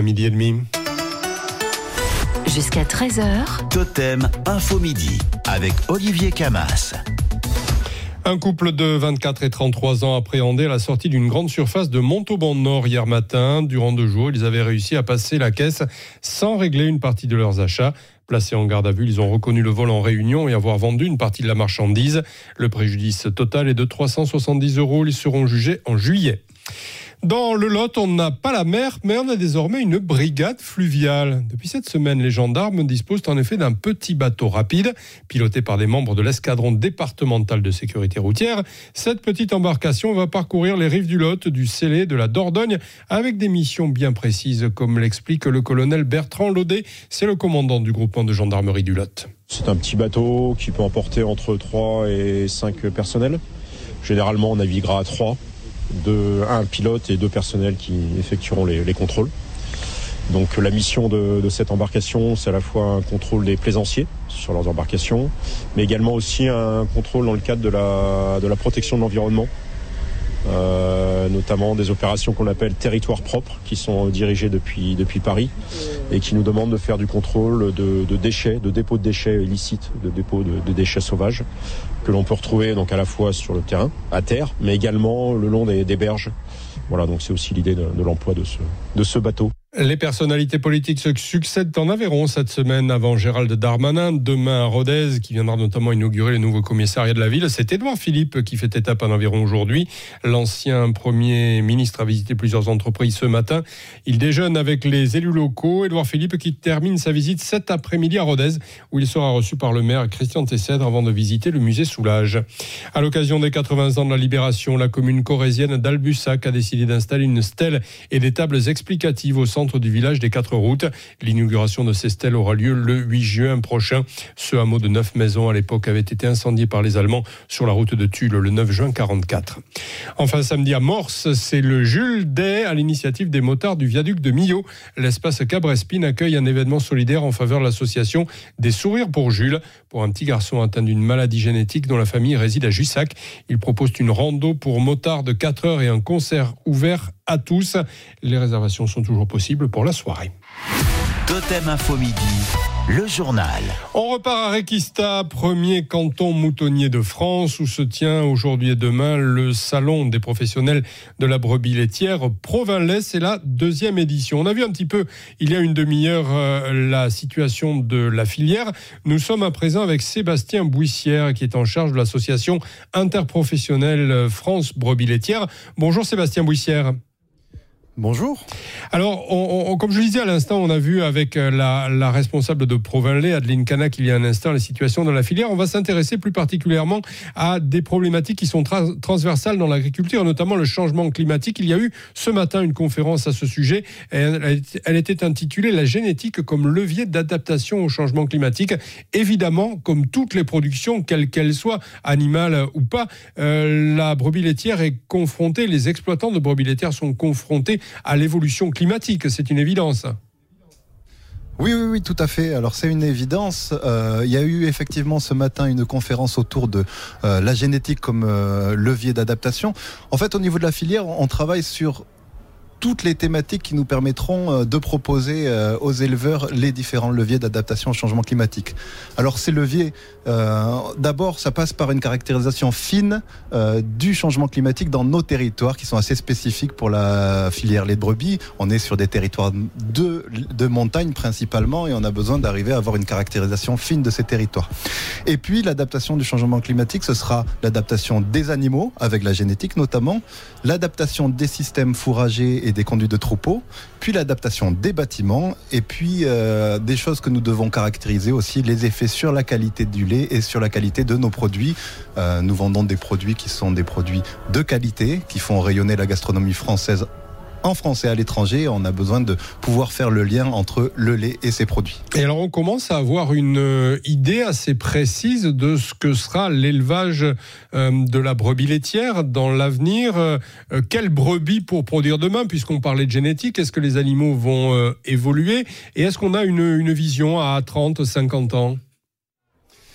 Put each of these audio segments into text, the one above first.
midi et demi. Jusqu'à 13h. Totem Info Midi avec Olivier Camas. Un couple de 24 et 33 ans appréhendé à la sortie d'une grande surface de Montauban-Nord hier matin. Durant 2 jours, ils avaient réussi à passer la caisse sans régler une partie de leurs achats. Placés en garde à vue, ils ont reconnu le vol en réunion et avoir vendu une partie de la marchandise. Le préjudice total est de 370 €. Ils seront jugés en juillet. Dans le Lot, on n'a pas la mer, mais on a désormais une brigade fluviale. Depuis cette semaine, les gendarmes disposent en effet d'un petit bateau rapide, piloté par des membres de l'escadron départemental de sécurité routière. Cette petite embarcation va parcourir les rives du Lot, du Célé, de la Dordogne, avec des missions bien précises, comme l'explique le colonel Bertrand Laudet. C'est le commandant du groupement de gendarmerie du Lot. C'est un petit bateau qui peut emporter entre 3 et 5 personnels. Généralement, on naviguera à 3. Un pilote et 2 personnels qui effectueront les contrôles. Donc la mission de cette embarcation, c'est à la fois un contrôle des plaisanciers sur leurs embarcations, mais également aussi un contrôle dans le cadre de la protection de l'environnement, notamment des opérations qu'on appelle territoires propres, qui sont dirigées depuis Paris et qui nous demandent de faire du contrôle de déchets, de dépôts de déchets illicites, de dépôts de déchets sauvages, que l'on peut retrouver donc à la fois sur le terrain, à terre, mais également le long des berges. Voilà, donc c'est aussi l'idée de l'emploi de ce bateau. Les personnalités politiques se succèdent en Aveyron cette semaine avant Gérald Darmanin. Demain à Rodez, qui viendra notamment inaugurer le nouveau commissariat de la ville. C'est Édouard Philippe qui fait étape en Aveyron aujourd'hui. L'ancien Premier ministre a visité plusieurs entreprises ce matin. Il déjeune avec les élus locaux. Édouard Philippe qui termine sa visite cet après-midi à Rodez, où il sera reçu par le maire Christian Tessèdre avant de visiter le musée Soulages. À l'occasion des 80 ans de la Libération, la commune corrézienne d'Albussac a décidé d'installer une stèle et des tables explicatives au centre du village des 4 routes. L'inauguration de ces stèles aura lieu le 8 juin prochain. Ce hameau de 9 maisons à l'époque avait été incendié par les Allemands sur la route de Tulle le 9 juin 1944. Enfin, samedi à Morse, c'est le Jules Day à l'initiative des motards du viaduc de Millau. L'espace Cabrespine accueille un événement solidaire en faveur de l'association des Sourires pour Jules. Pour un petit garçon atteint d'une maladie génétique dont la famille réside à Jussac, il propose une rando pour motards de 4 heures et un concert ouvert à tous. Les réservations sont toujours possibles pour la soirée. Totem Info Midi, le journal. On repart à Réquista, premier canton moutonnier de France, où se tient aujourd'hui et demain le salon des professionnels de la brebis laitière Provins-Lait. C'est la 2e édition. On a vu un petit peu, il y a une demi-heure, la situation de la filière. Nous sommes à présent avec Sébastien Bouissière, qui est en charge de l'association interprofessionnelle France Brebis Laitière. Bonjour Sébastien Bouissière. Bonjour. Alors, comme je le disais à l'instant, on a vu avec la responsable de Provins-Lait, Adeline Canac, il y a un instant, la situation dans la filière. On va s'intéresser plus particulièrement à des problématiques qui sont transversales dans l'agriculture, notamment le changement climatique. Il y a eu ce matin une conférence à ce sujet. Elle était intitulée « La génétique comme levier d'adaptation au changement climatique ». Évidemment, comme toutes les productions, quelles qu'elles soient, animales ou pas, la brebis laitière est confrontée, les exploitants de brebis laitières sont confrontés à l'évolution climatique, c'est une évidence. Oui, tout à fait. Alors c'est une évidence. Il y a eu effectivement ce matin une conférence autour de la génétique comme levier d'adaptation. En fait, au niveau de la filière, on travaille sur toutes les thématiques qui nous permettront de proposer aux éleveurs les différents leviers d'adaptation au changement climatique. Alors ces leviers, d'abord ça passe par une caractérisation fine du changement climatique dans nos territoires qui sont assez spécifiques pour la filière lait de brebis. On est sur des territoires de montagne principalement et on a besoin d'arriver à avoir une caractérisation fine de ces territoires. Et puis l'adaptation du changement climatique, ce sera l'adaptation des animaux avec la génétique notamment, l'adaptation des systèmes fourragers et des conduits de troupeaux, puis l'adaptation des bâtiments, et puis des choses que nous devons caractériser aussi, les effets sur la qualité du lait et sur la qualité de nos produits. Nous vendons des produits qui sont des produits de qualité, qui font rayonner la gastronomie française en France et à l'étranger. On a besoin de pouvoir faire le lien entre le lait et ses produits. Et alors on commence à avoir une idée assez précise de ce que sera l'élevage de la brebis laitière dans l'avenir. Quelle brebis pour produire demain, puisqu'on parlait de génétique? Est-ce que les animaux vont évoluer? Et est-ce qu'on a une vision à 30, 50 ans?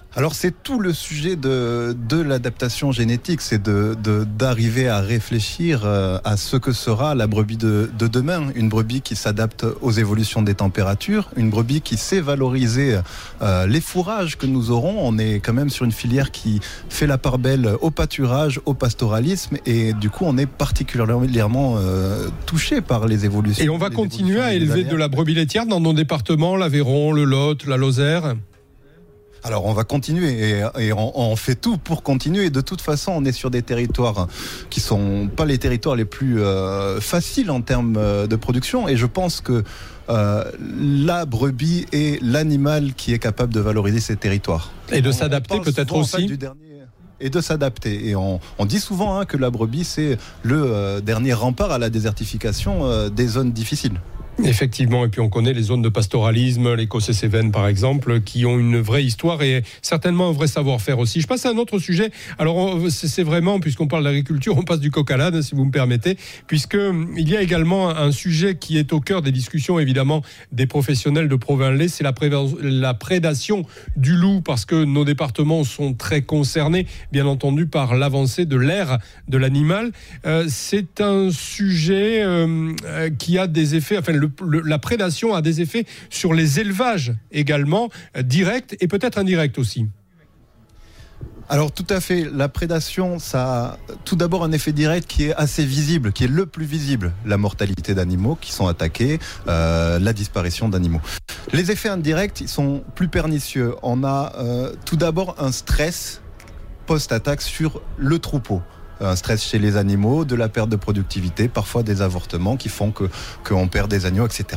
Alors c'est tout le sujet de l'adaptation génétique, c'est d'arriver à réfléchir à ce que sera la brebis de demain, une brebis qui s'adapte aux évolutions des températures, une brebis qui sait valoriser les fourrages que nous aurons. On est quand même sur une filière qui fait la part belle au pâturage, au pastoralisme, et du coup on est particulièrement touché par les évolutions. Et on va continuer à élever de la brebis laitière dans nos départements, l'Aveyron, le Lot, la Lozère. Alors on va continuer et on fait tout pour continuer. De toute façon, on est sur des territoires qui sont pas les territoires les plus faciles en termes de production, et je pense que la brebis est l'animal qui est capable de valoriser ces territoires. Et de s'adapter peut-être aussi. Et de s'adapter. Et on dit souvent que la brebis, c'est le dernier rempart à la désertification des zones difficiles. Effectivement, et puis on connaît les zones de pastoralisme, les Cossé-Cévennes par exemple, qui ont une vraie histoire et certainement un vrai savoir-faire aussi. Je passe à un autre sujet. Alors c'est vraiment, puisqu'on parle d'agriculture, on passe du coq à l'âne, si vous me permettez, puisqu'il y a également un sujet qui est au cœur des discussions évidemment des professionnels de Provins-Lez, c'est la prédation du loup, parce que nos départements sont très concernés, bien entendu, par l'avancée de l'ère de l'animal. C'est un sujet qui a des effets, enfin la prédation a des effets sur les élevages également, directs et peut-être indirects aussi. Alors tout à fait, la prédation, ça a tout d'abord un effet direct qui est assez visible, qui est le plus visible, la mortalité d'animaux qui sont attaqués, la disparition d'animaux. Les effets indirects, ils sont plus pernicieux. On a tout d'abord un stress post-attaque sur le troupeau. Un stress chez les animaux, de la perte de productivité, parfois des avortements qui font qu'on perd des agneaux, etc.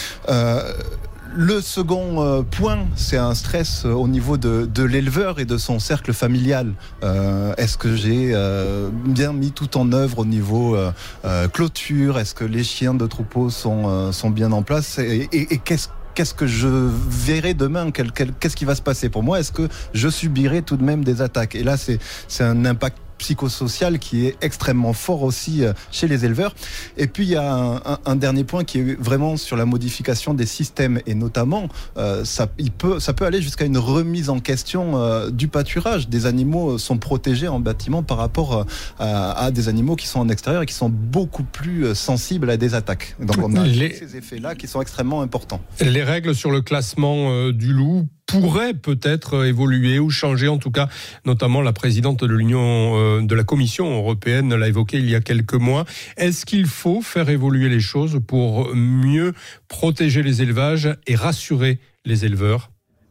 Le second point, c'est un stress au niveau de l'éleveur et de son cercle familial. Est-ce que j'ai bien mis tout en œuvre au niveau clôture? Est-ce que les chiens de troupeau sont bien en place? Et qu'est-ce que je verrai demain? Qu'est-ce qui va se passer pour moi? Est-ce que je subirai tout de même des attaques? Et là, c'est un impact psychosocial qui est extrêmement fort aussi chez les éleveurs. Et puis il y a un dernier point qui est vraiment sur la modification des systèmes, et notamment ça peut aller jusqu'à une remise en question du pâturage. Des animaux sont protégés en bâtiment par rapport à des animaux qui sont en extérieur et qui sont beaucoup plus sensibles à des attaques. Donc on a ces effets-là qui sont extrêmement importants. Les règles sur le classement du loup pourrait peut-être évoluer ou changer, en tout cas, notamment la présidente de la Commission européenne l'a évoqué il y a quelques mois. Est-ce qu'il faut faire évoluer les choses pour mieux protéger les élevages et rassurer les éleveurs ?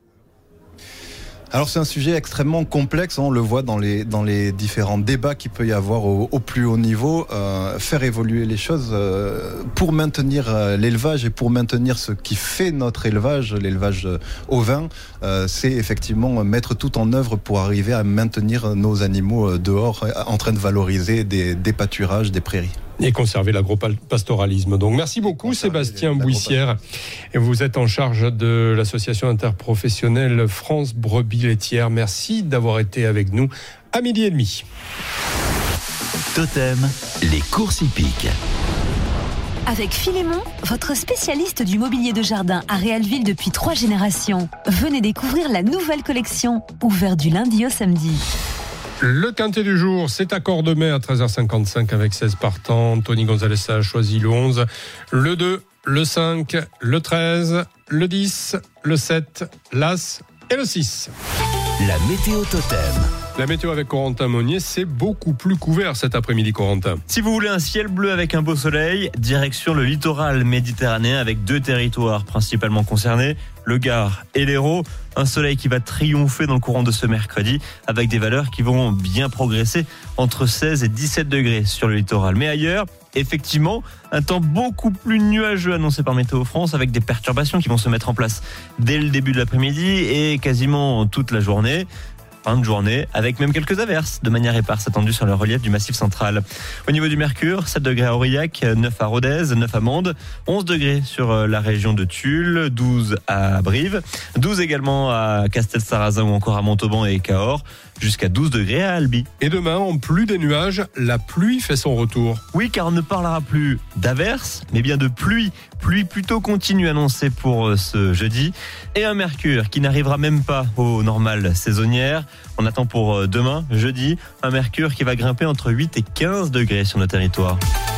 Alors c'est un sujet extrêmement complexe, on le voit dans les différents débats qu'il peut y avoir au plus haut niveau. Faire évoluer les choses pour maintenir l'élevage et pour maintenir ce qui fait notre élevage, l'élevage ovin, c'est effectivement mettre tout en œuvre pour arriver à maintenir nos animaux dehors en train de valoriser des pâturages, des prairies. Et conserver l'agropastoralisme. Donc merci beaucoup Sébastien Bouissière. Et vous êtes en charge de l'association interprofessionnelle France Brebis Laitière. Merci d'avoir été avec nous à 12h30. Totem, les courses hippiques. Avec Philémon, votre spécialiste du mobilier de jardin à Réalville depuis 3 générations. Venez découvrir la nouvelle collection, ouverte du lundi au samedi. Le quintet du jour, c'est à Cordemais à 13h55 avec 16 partants. Tony Gonzalez a choisi le 11, le 2, le 5, le 13, le 10, le 7, l'As et le 6. La météo Totem. La météo avec Corentin Monnier, c'est beaucoup plus couvert cet après-midi, Corentin. Si vous voulez un ciel bleu avec un beau soleil, direction le littoral méditerranéen avec 2 territoires principalement concernés, le Gard et l'Hérault. Un soleil qui va triompher dans le courant de ce mercredi avec des valeurs qui vont bien progresser entre 16 et 17 degrés sur le littoral. Mais ailleurs, effectivement, un temps beaucoup plus nuageux annoncé par Météo France avec des perturbations qui vont se mettre en place dès le début de l'après-midi et quasiment toute la journée. Fin de journée, avec même quelques averses de manière éparse attendues sur le relief du Massif central. Au niveau du mercure, 7 degrés à Aurillac, 9 à Rodez, 9 à Mende, 11 degrés sur la région de Tulle, 12 à Brive, 12 également à Castel-Sarrazin ou encore à Montauban et Cahors. jusqu'à 12 degrés à Albi. Et demain, en plus des nuages, la pluie fait son retour. Oui, car on ne parlera plus d'averses, mais bien de pluie. Pluie plutôt continue annoncée pour ce jeudi. Et un mercure qui n'arrivera même pas aux normales saisonnières. On attend pour demain, jeudi, un mercure qui va grimper entre 8 et 15 degrés sur nos territoires.